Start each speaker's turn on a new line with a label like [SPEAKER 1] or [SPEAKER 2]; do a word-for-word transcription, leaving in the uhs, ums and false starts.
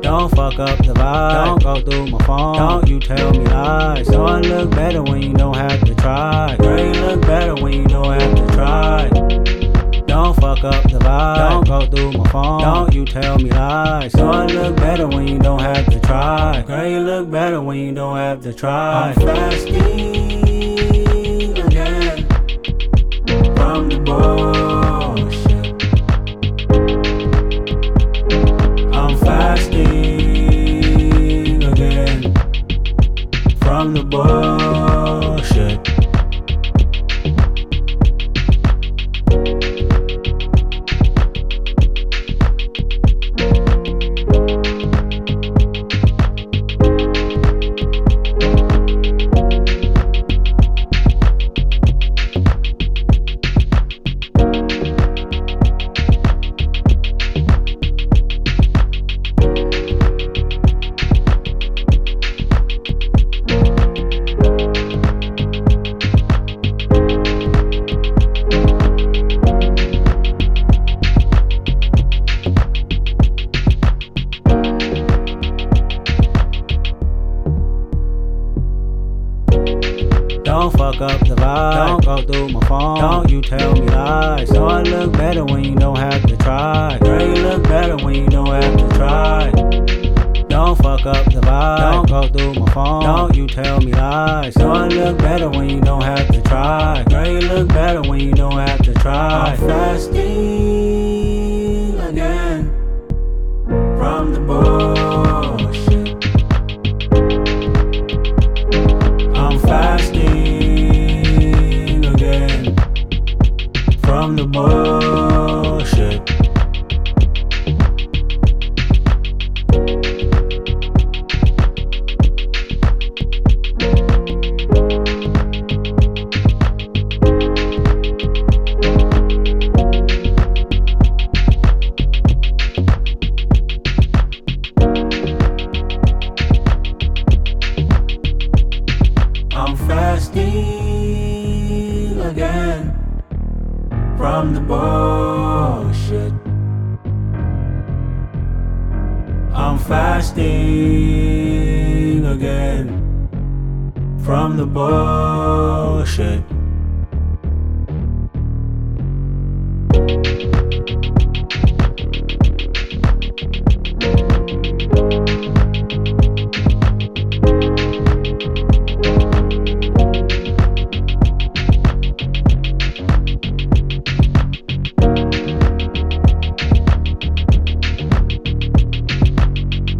[SPEAKER 1] Don't fuck up the vibe. Don't go through my phone. Don't you tell me lies. So I look better when you don't have to try. Girl, you look better when you don't have to try. Don't fuck up the vibe. Don't go through my phone. Don't you tell me lies. So I look better when you don't have to try. Girl, you look better when you don't have to try. I'm fasting again from the bullshit. I'm fasting again from the bullshit. Don't fuck up the vibe. Don't go through my phone. Don't you tell me lies. So I look better when you don't have to try. Girl, you look better when you don't have to try. Don't fuck up the vibe. Don't go through my phone. Don't you tell me lies. So I look better when you don't have to try. Girl, you look better when you don't have to try. I'm fasting again from the bullshit. I'm fasting again from the bullshit. I'm fasting again from the bullshit. I'm fasting again from the bullshit.